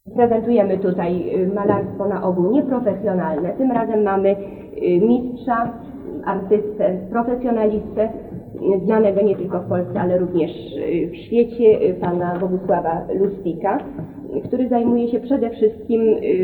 Prezentujemy tutaj malarstwo na ogół nieprofesjonalne. Tym razem mamy mistrza, artystę, profesjonalistę, znanego nie tylko w Polsce, ale również w świecie, pana Bogusława Lustika, który zajmuje się przede wszystkim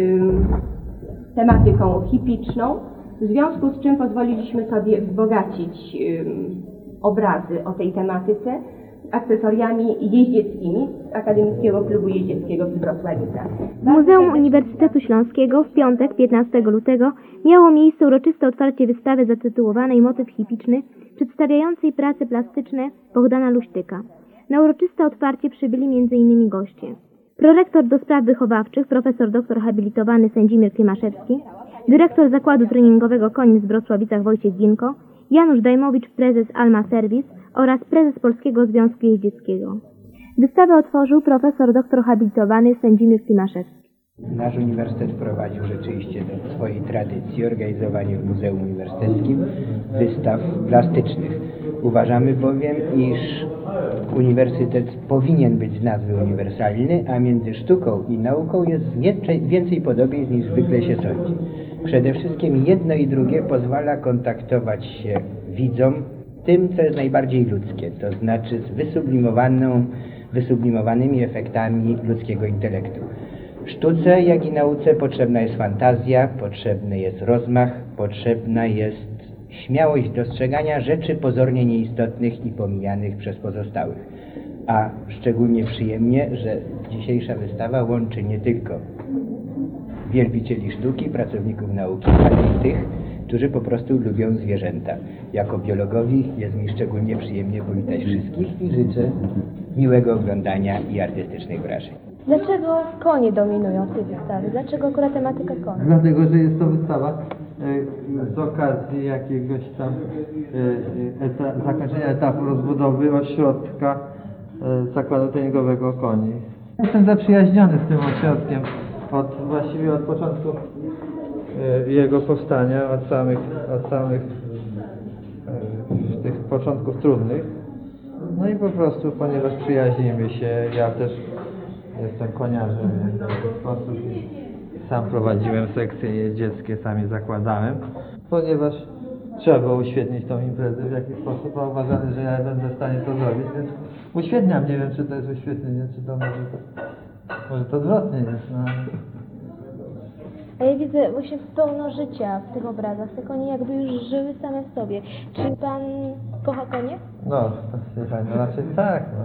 tematyką hipiczną, w związku z czym pozwoliliśmy sobie wzbogacić obrazy o tej tematyce akcesoriami jeździeckimi z Akademickiego Klubu Jeździeckiego w Wrocławica. W Muzeum Uniwersytetu Śląskiego w piątek, 15 lutego, miało miejsce uroczyste otwarcie wystawy zatytułowanej Motyw hipiczny, przedstawiającej prace plastyczne Bohdana Luśtyka. Na uroczyste otwarcie przybyli m.in. goście: prorektor do spraw wychowawczych, profesor doktor habilitowany Sędzimir Klimaszewski, dyrektor Zakładu Treningowego Koniec w Wrocławicach Wojciech Ginko, Janusz Dajmowicz, prezes Alma Service oraz prezes Polskiego Związku Jeździeckiego. Wystawę otworzył profesor doktor habilitowany Sędzimir Klimaszewski. Nasz uniwersytet wprowadził rzeczywiście do swojej tradycji organizowanie w Muzeum Uniwersyteckim wystaw plastycznych. Uważamy bowiem, iż uniwersytet powinien być z nazwy uniwersalny, a między sztuką i nauką jest więcej podobieństw niż zwykle się sądzi. Przede wszystkim jedno i drugie pozwala kontaktować się widzom tym, co jest najbardziej ludzkie, to znaczy z wysublimowanymi efektami ludzkiego intelektu. Sztuce, jak i nauce potrzebna jest fantazja, potrzebny jest rozmach, potrzebna jest śmiałość dostrzegania rzeczy pozornie nieistotnych i pomijanych przez pozostałych. A szczególnie przyjemnie, że dzisiejsza wystawa łączy nie tylko wielbicieli sztuki, pracowników nauki, ale i tych, którzy po prostu lubią zwierzęta. Jako biologowi jest mi szczególnie przyjemnie powitać wszystkich i życzę miłego oglądania i artystycznych wrażeń. Dlaczego konie dominują w tej wystawie? Dlaczego akurat tematyka koni? Dlatego, że jest to wystawa z okazji jakiegoś tam zakończenia etapu rozbudowy ośrodka Zakładu Treningowego Koni. Jestem zaprzyjaźniony z tym ośrodkiem właściwie od początku jego powstania, od samych tych początków trudnych. No i po prostu, ponieważ przyjaźnimy się, ja też jestem koniarzem, więc w ten sposób sam prowadziłem sekcje jeździeckie, sam je zakładałem, ponieważ trzeba było uświetnić tą imprezę w jakiś sposób, a uważałem, że ja będę w stanie to zrobić, więc uświetniam. Nie wiem, czy to jest uświetnienie, czy to może to odwrotnie jest. No. A ja widzę właśnie pełno życia w tych obrazach. Te konie jakby już żyły same w sobie. Czy pan kocha konie? No, wie pani, no raczej tak. No.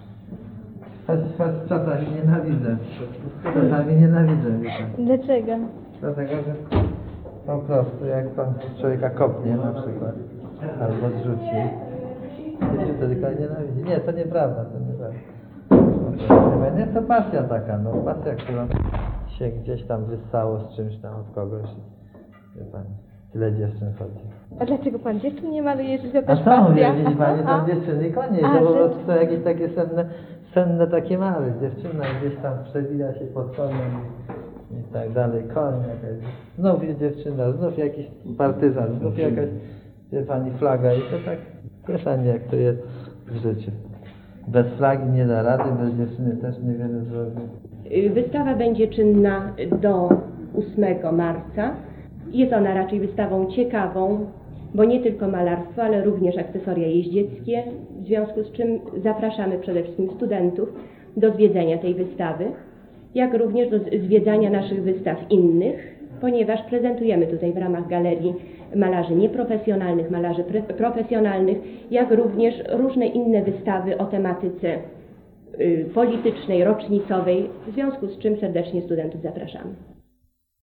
Czasami nienawidzę. Czasami nienawidzę. Dlaczego? Dlatego, że po prostu jak pan człowieka kopnie na przykład, albo zrzuci, to się wtedy nienawidzi. Nie, to nieprawda, to nieprawda. No, jest to pasja taka, no pasja, którą się gdzieś tam wyssało z czymś tam od kogoś. Wie pani, tyle dziewczyn chodzi. A dlaczego pan dziewczyn nie maluje, jeżeli to A też co pasja? mówię, widzi pani, tam dziewczyny i konie, to po prostu są jakieś takie senne takie małe. Dziewczyna gdzieś tam przewija się pod koniem i tak dalej, koń jakaś. Znów jest dziewczyna, znów jakiś partyzan, znów jakaś, wie pani, flaga i to tak, wie pani, jak to jest w życiu. Bez flagi nie da rady, bez dziewczyny też niewiele zrobi. Wystawa będzie czynna do 8 marca. Jest ona raczej wystawą ciekawą, bo nie tylko malarstwo, ale również akcesoria jeździeckie, w związku z czym zapraszamy przede wszystkim studentów do zwiedzenia tej wystawy, jak również do zwiedzania naszych wystaw innych, ponieważ prezentujemy tutaj w ramach galerii malarzy nieprofesjonalnych, malarzy profesjonalnych, jak również różne inne wystawy o tematyce politycznej, rocznicowej, w związku z czym serdecznie studentów zapraszamy.